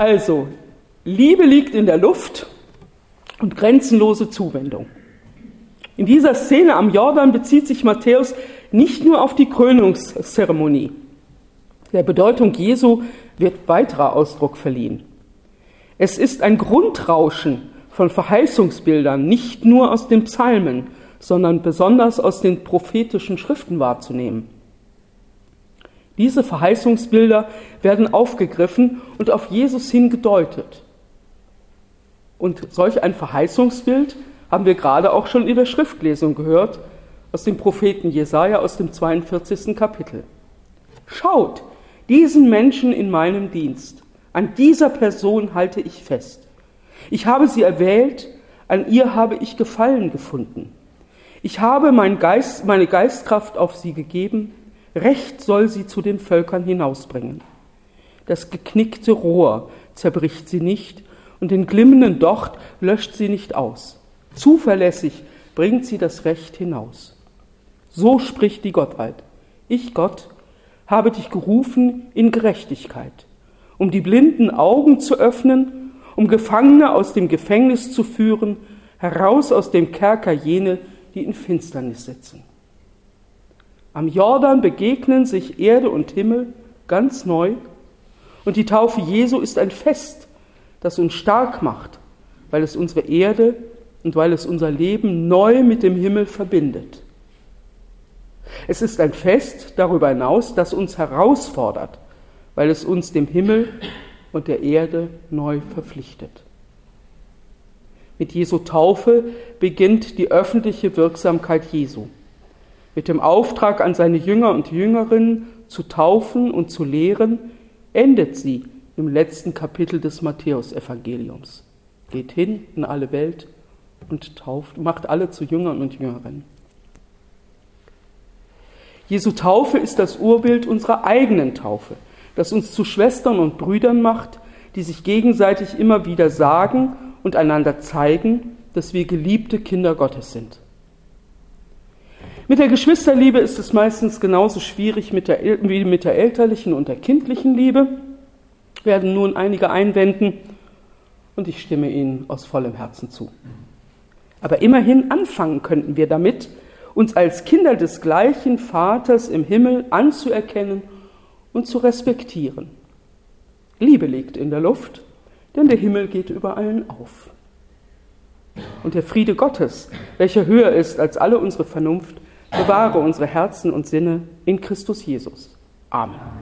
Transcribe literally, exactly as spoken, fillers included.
Also, Liebe liegt in der Luft und grenzenlose Zuwendung. In dieser Szene am Jordan bezieht sich Matthäus nicht nur auf die Krönungszeremonie. Der Bedeutung Jesu wird weiterer Ausdruck verliehen. Es ist ein Grundrauschen von Verheißungsbildern, nicht nur aus den Psalmen, sondern besonders aus den prophetischen Schriften wahrzunehmen. Diese Verheißungsbilder werden aufgegriffen und auf Jesus hin gedeutet. Und solch ein Verheißungsbild haben wir gerade auch schon in der Schriftlesung gehört, aus dem Propheten Jesaja aus dem zweiundvierzigsten Kapitel. Schaut, diesen Menschen in meinem Dienst, an dieser Person halte ich fest. Ich habe sie erwählt, an ihr habe ich Gefallen gefunden. Ich habe mein Geist, meine Geistkraft auf sie gegeben, Recht soll sie zu den Völkern hinausbringen. Das geknickte Rohr zerbricht sie nicht und den glimmenden Docht löscht sie nicht aus. Zuverlässig bringt sie das Recht hinaus. So spricht die Gottheit. Ich, Gott, habe dich gerufen in Gerechtigkeit, um die blinden Augen zu öffnen, um Gefangene aus dem Gefängnis zu führen, heraus aus dem Kerker jene, die in Finsternis sitzen. Am Jordan begegnen sich Erde und Himmel ganz neu und die Taufe Jesu ist ein Fest, das uns stark macht, weil es unsere Erde und weil es unser Leben neu mit dem Himmel verbindet. Es ist ein Fest darüber hinaus, das uns herausfordert, weil es uns dem Himmel und der Erde neu verpflichtet. Mit Jesu Taufe beginnt die öffentliche Wirksamkeit Jesu. Mit dem Auftrag an seine Jünger und Jüngerinnen zu taufen und zu lehren, endet sie im letzten Kapitel des Matthäusevangeliums. Geht hin in alle Welt und tauft, macht alle zu Jüngern und Jüngerinnen. Jesu Taufe ist das Urbild unserer eigenen Taufe, das uns zu Schwestern und Brüdern macht, die sich gegenseitig immer wieder sagen und einander zeigen, dass wir geliebte Kinder Gottes sind. Mit der Geschwisterliebe ist es meistens genauso schwierig mit der, wie mit der elterlichen und der kindlichen Liebe, werden nun einige einwenden, und ich stimme ihnen aus vollem Herzen zu. Aber immerhin anfangen könnten wir damit, uns als Kinder des gleichen Vaters im Himmel anzuerkennen und zu respektieren. Liebe liegt in der Luft, denn der Himmel geht über allen auf. Und der Friede Gottes, welcher höher ist als alle unsere Vernunft, bewahre unsere Herzen und Sinne in Christus Jesus. Amen.